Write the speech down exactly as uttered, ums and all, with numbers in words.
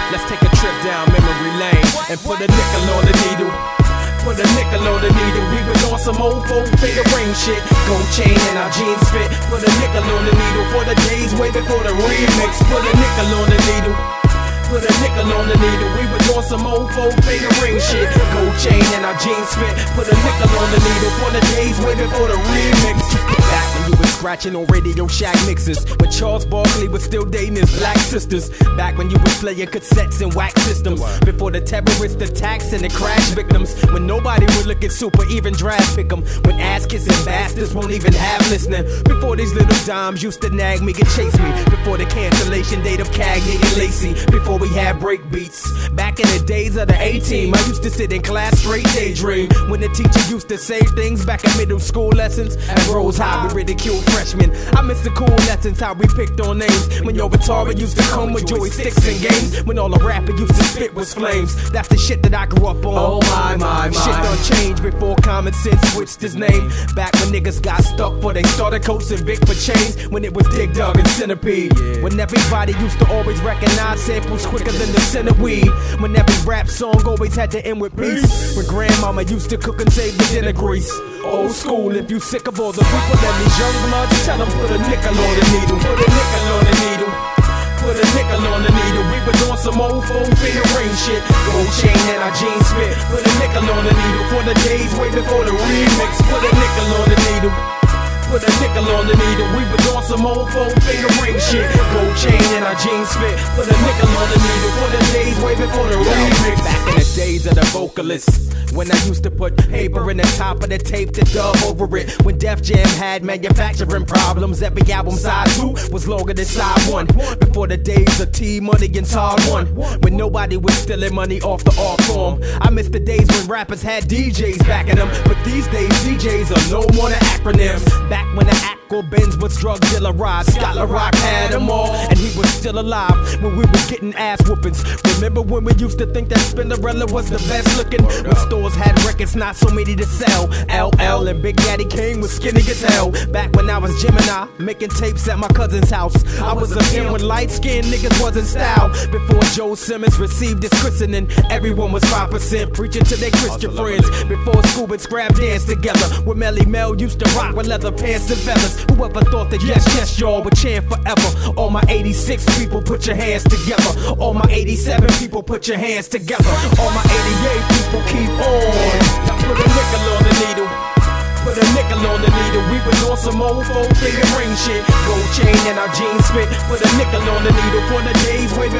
Let's take a trip down memory lane and put a nickel on the needle. Put a nickel on the needle. We was on some old folk figure ring shit. Gold chain and our jeans fit. Put a nickel on the needle for the days way before the remix. Put a nickel on the needle. Put a nickel on the needle. We was on some old folk figure ring shit. Gold chain and our jeans fit. Put a nickel on the needle for the days way before the remix. Back when you was scratching on Radio Shack mixes, when Charles Barkley was still dating his black sisters. Back when you was playing cassettes and wax systems. Before the terrorist attacks and the crash victims. When nobody would look at super, even draft pick 'em. When ass kissing bastards won't even have listening. Before these little dimes used to nag me and chase me. Before the cancellation date of Cagney and Lacey. Before we had break beats. Back in the days of the A-team, I used to sit in class straight daydream. When the teacher used to say things back in middle school lessons. At Rose High, we ridiculed freshmen. I miss the cool lessons, how we picked on names. When your retarded used to come with joysticks and games. When all the rapper used to spit was flames. That's the shit that I grew up on. Oh my, my, my. Shit done changed before Common Sense switched his name. Back when niggas got stuck for they started coats and Vic for chains. When it was Dig Dug and Centipede. Yeah. When everybody used to always recognize samples quicker than the scent of weed. When every rap song always had to end with peace. When grandmama used to cook and save the dinner grease. Old school, if you sick of all the people that these young bloods, tell them put a nickel on the needle. Put a nickel on the needle. Put a nickel on the needle. We was on some old folk finger ring shit. Gold chain and our jeans fit. Put a nickel on the needle for the days way before the remix. Put a nickel on the needle. Put a nickel on the needle. We was on some old folk finger ring shit. Gold chain and our jeans fit. Put a nickel on the needle for the days way before the remix. Back in the days of the vocalists, when I used to put paper in the top of the tape to dub over it. When Def Jam had manufacturing problems, every album side two was longer than side one. Before the days of T-Money and Todd One, when nobody was stealing money off the art form. I miss the days when rappers had D Js backing them, but these days D Js are no more than acronyms. Back when the Aqua Benz was drug dealer ride, Scott LaRock had them all, and he was still alive when we was getting ass whoopings. Remember when we used to think that Spinderella was the best looking? When stores had records, not so many to sell. L L and Big Daddy Kane was skinny as hell. Back when I was Gemini, making tapes at my cousin's house. I was a kid when light-skinned niggas wasn't style. Before Joe Simmons received his christening, everyone was five percent preaching to their Christian friends. Before Scuba and Scrap danced together, when Melly Mel used to rock with leather pants and feathers. Whoever thought that yes, yes, y'all would chant forever? All my eighty-six people, put your hands together. All my eighty-seven people, put your hands together. All my eighty-eight people, keep on. Now put a nickel on the needle. Put a nickel on the needle. We was on some old folk finger ring shit. Gold chain and our jeans fit. Put a nickel on the needle for the days way